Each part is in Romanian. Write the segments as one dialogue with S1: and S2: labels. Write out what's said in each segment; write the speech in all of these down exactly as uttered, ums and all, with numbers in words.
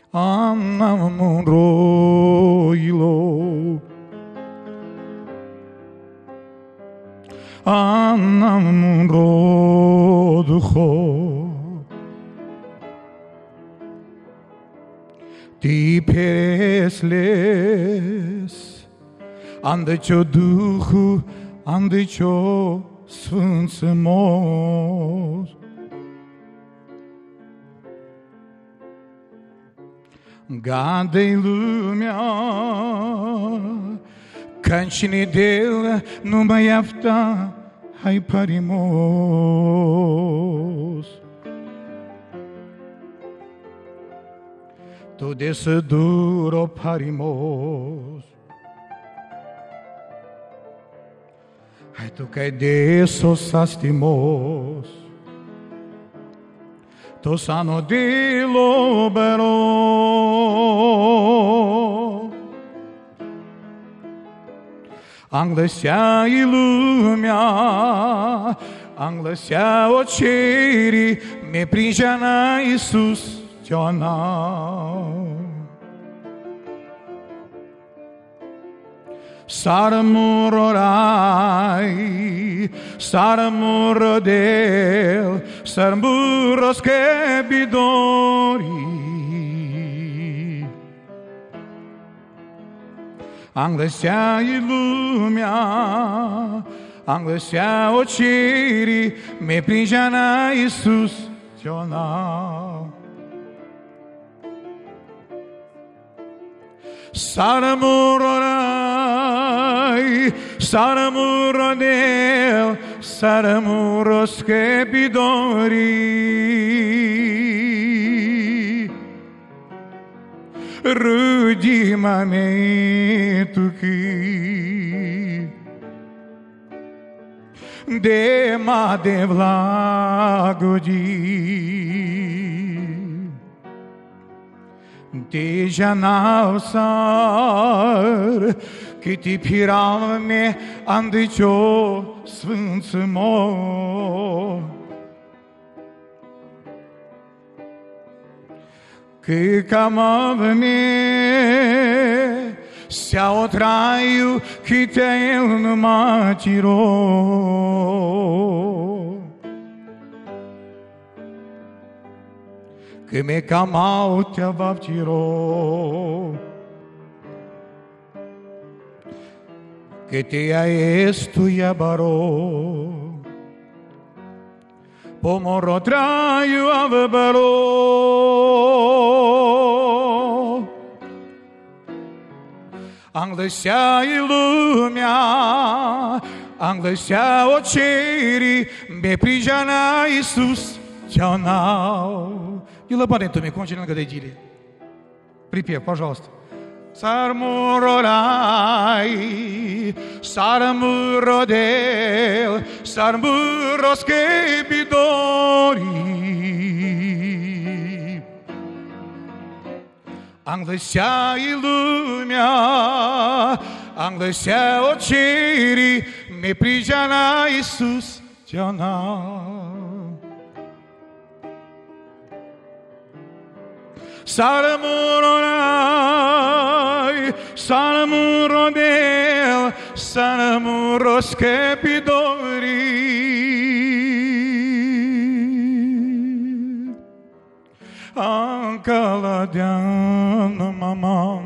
S1: Anamroilo Anamrodho Ti pesles Andăcio Duhu Andăcio Sfânt Sămos Gadă-i lumea Ca cine del nu mai afta hai parimos Tu de să duro parimos Hai tu că-i de sos astimos Tu sano de lobero Anglăsea-i lumea Anglăsea-o cerii Me prinjana Iisus Ționa Sarmurorai Sarmurodel Sarmuros che bidori Anglăsea-i lumea Anglăsea-o cerii Me prinjana Iisus Ționa Sarmurorai Sarmurodel Sarmuros che bidori Rudima me tu chi De ma de vlagodi Te janau sar Că ti piram me Andăcio Sfânt Sămos Că cam me Se-o traiu Că te-eu nu mă ciro Că me camau te-a vavciro Că te-a estu iabaro Pomoro traiu avebaro Anglăsea-i lumea Anglăsea-o cerii Me prijana Iisus Ționa И лабарентами кончили на гадайдили. Припев, пожалуйста. Sarmurolai, sarmurodel, sarmuros che bidori. Anglăsea-i lumea, Anglăsea-o cerii, Me prijana Iisus Ționa. Sarmurodai, sarmurodel, sarmuros che bidori. Ancaladian mamam,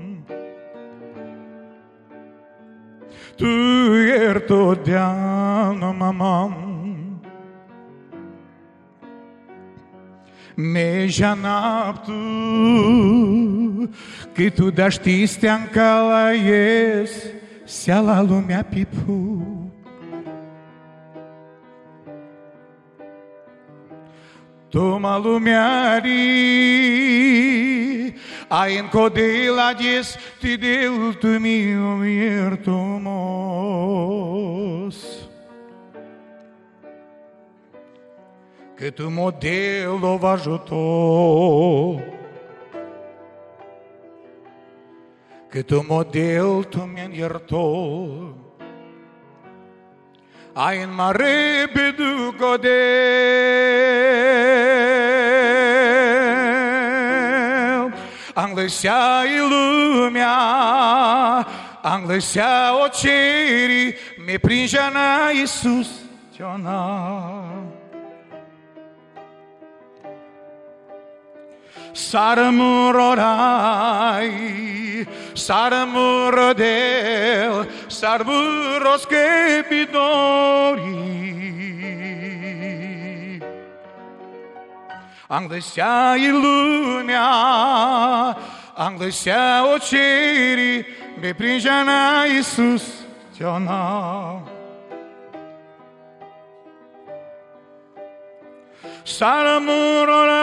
S1: tu iertodian mamam. Me janaptu Că tu da știi stean calaies Sea la lumea pipu Tu ma lumeari Ai încodila des Ti del tu mio iertumos Că tu modelul vă ajută, că tu model tu mi-ai iertat, ai în mare bedugode, Anglăsea-i lumea, anglăsea ocerii, mi pringea na Iisus ționa. Sară-mu rorai, sară-mu rodel, sară-mu roschepidori. Anglăsea-i lumea, anglăsea ocerii, mi pringea na Iisus ționa. Sară-mu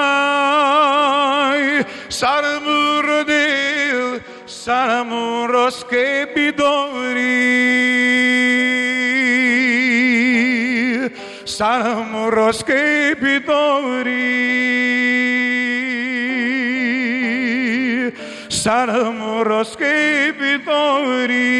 S1: rorai, sară-mu rodel, sară-mu roschepidori. Sară-mu roschepidori. Sară-mu roschepidori.